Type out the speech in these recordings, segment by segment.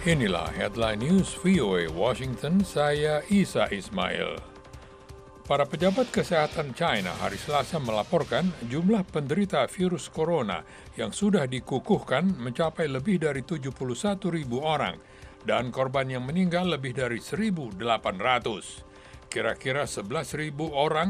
Inilah headline news VOA Washington, saya Isa Ismail. Para pejabat kesehatan China hari Selasa melaporkan jumlah penderita virus corona yang sudah dikukuhkan mencapai lebih dari 71.000 orang dan korban yang meninggal lebih dari 1.800. Kira-kira 11.000 orang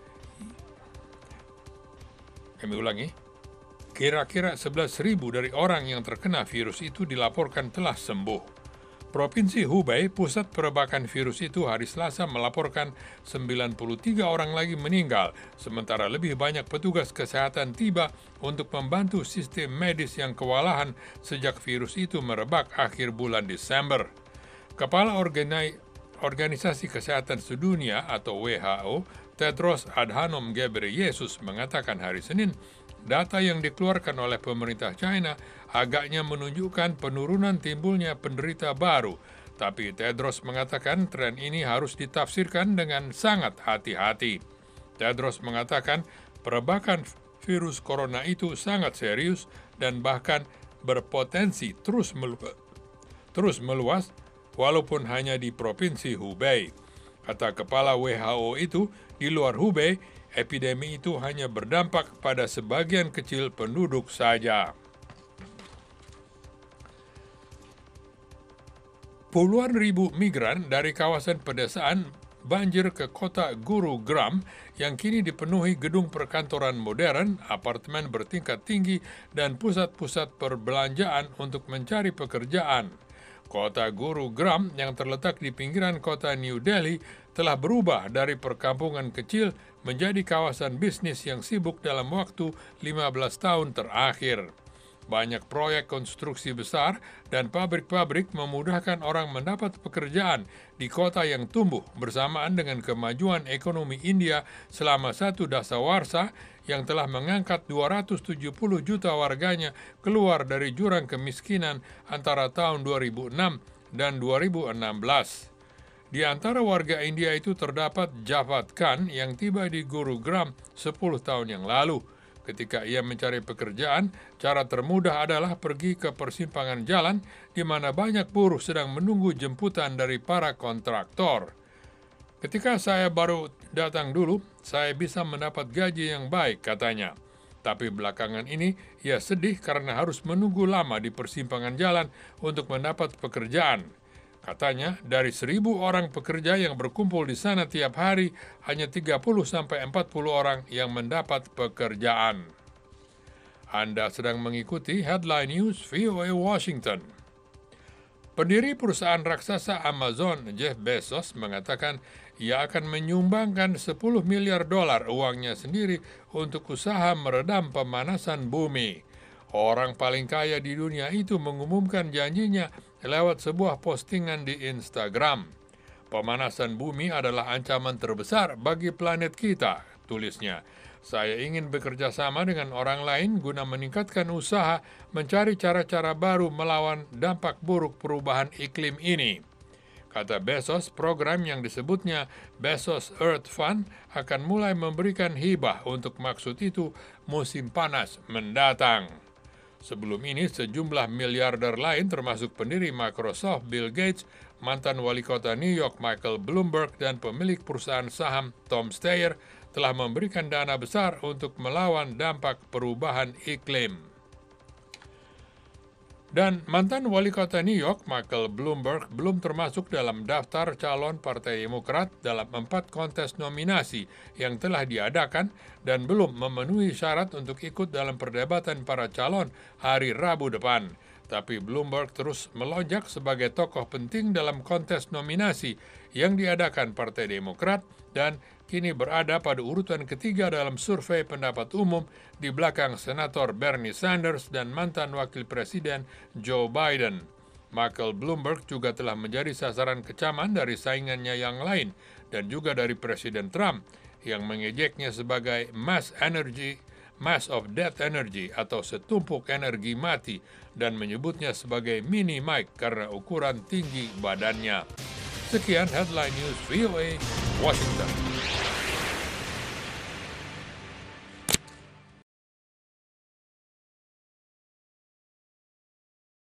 Kira-kira 11.000 dari orang yang terkena virus itu dilaporkan telah sembuh. Provinsi Hubei, pusat perebakan virus itu hari Selasa melaporkan 93 orang lagi meninggal, sementara lebih banyak petugas kesehatan tiba untuk membantu sistem medis yang kewalahan sejak virus itu merebak akhir bulan Desember. Kepala Organisasi Kesehatan Sedunia atau WHO, Tedros Adhanom Ghebreyesus mengatakan hari Senin, data yang dikeluarkan oleh pemerintah China agaknya menunjukkan penurunan timbulnya penderita baru, tapi Tedros mengatakan tren ini harus ditafsirkan dengan sangat hati-hati. Tedros mengatakan perebakan virus corona itu sangat serius dan bahkan berpotensi terus meluas walaupun hanya di Provinsi Hubei. Kata Kepala WHO itu, di luar Hubei, epidemi itu hanya berdampak pada sebagian kecil penduduk saja. Puluhan ribu migran dari kawasan pedesaan banjir ke kota Gurugram yang kini dipenuhi gedung perkantoran modern, apartemen bertingkat tinggi, dan pusat-pusat perbelanjaan untuk mencari pekerjaan. Kota Gurugram yang terletak di pinggiran kota New Delhi telah berubah dari perkampungan kecil menjadi kawasan bisnis yang sibuk dalam waktu 15 tahun terakhir. Banyak proyek konstruksi besar dan pabrik-pabrik memudahkan orang mendapat pekerjaan di kota yang tumbuh bersamaan dengan kemajuan ekonomi India selama satu dasawarsa yang telah mengangkat 270 juta warganya keluar dari jurang kemiskinan antara tahun 2006 dan 2016. Di antara warga India itu terdapat Javad Khan yang tiba di Gurugram 10 tahun yang lalu. Ketika ia mencari pekerjaan, cara termudah adalah pergi ke persimpangan jalan di mana banyak buruh sedang menunggu jemputan dari para kontraktor. Ketika saya baru datang dulu, saya bisa mendapat gaji yang baik, katanya. Tapi belakangan ini, ia sedih karena harus menunggu lama di persimpangan jalan untuk mendapat pekerjaan. Katanya, dari 1.000 orang pekerja yang berkumpul di sana tiap hari, hanya 30-40 orang yang mendapat pekerjaan. Anda sedang mengikuti Headline News VOA Washington. Pendiri perusahaan raksasa Amazon, Jeff Bezos, mengatakan ia akan menyumbangkan $10 miliar uangnya sendiri untuk usaha meredam pemanasan bumi. Orang paling kaya di dunia itu mengumumkan janjinya lewat sebuah postingan di Instagram. Pemanasan bumi adalah ancaman terbesar bagi planet kita, tulisnya. Saya ingin bekerja sama dengan orang lain guna meningkatkan usaha mencari cara-cara baru melawan dampak buruk perubahan iklim ini. Kata Bezos, program yang disebutnya Bezos Earth Fund akan mulai memberikan hibah untuk maksud itu musim panas mendatang. Sebelum ini, sejumlah miliarder lain termasuk pendiri Microsoft Bill Gates, mantan wali kota New York Michael Bloomberg, dan pemilik perusahaan saham Tom Steyer telah memberikan dana besar untuk melawan dampak perubahan iklim. Dan mantan wali kota New York Michael Bloomberg belum termasuk dalam daftar calon Partai Demokrat dalam 4 kontes nominasi yang telah diadakan dan belum memenuhi syarat untuk ikut dalam perdebatan para calon hari Rabu depan. Tapi Bloomberg terus melonjak sebagai tokoh penting dalam kontes nominasi yang diadakan Partai Demokrat dan kini berada pada urutan ketiga dalam survei pendapat umum di belakang Senator Bernie Sanders dan mantan Wakil Presiden Joe Biden. Michael Bloomberg juga telah menjadi sasaran kecaman dari saingannya yang lain dan juga dari Presiden Trump yang mengejeknya sebagai mass of death energy atau setumpuk energi mati dan menyebutnya sebagai mini Mike karena ukuran tinggi badannya. Sekian Headline News VOA Washington.